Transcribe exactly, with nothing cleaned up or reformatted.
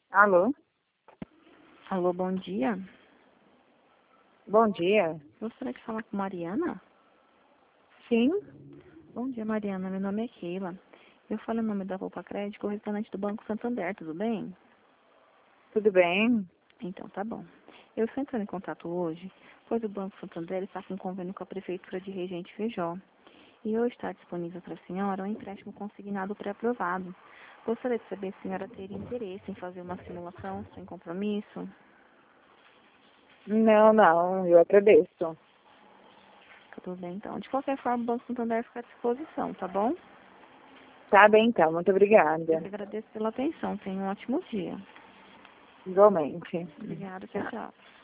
Alô? Alô, bom dia. Bom dia. Gostaria de falar com Mariana? Sim? Bom dia, Mariana. Meu nome é Keila. Eu falo em nome da Volpa Crédito, correspondente do Banco Santander, tudo bem? Tudo bem? Então, tá bom. Eu estou entrando em contato hoje, pois o Banco Santander está com um convênio com a Prefeitura de Regente Feijó. E hoje está disponível para a senhora um empréstimo consignado pré-aprovado. Gostaria de saber se a senhora teria interesse em fazer uma simulação sem compromisso. Não, não, eu agradeço. Tudo bem, então. De qualquer forma, o Banco Santander fica à disposição, tá bom? Tá bem, então. Muito Eu obrigada. que agradeço pela atenção. Tenha um ótimo dia. Igualmente. Obrigada. Tchau, tchau.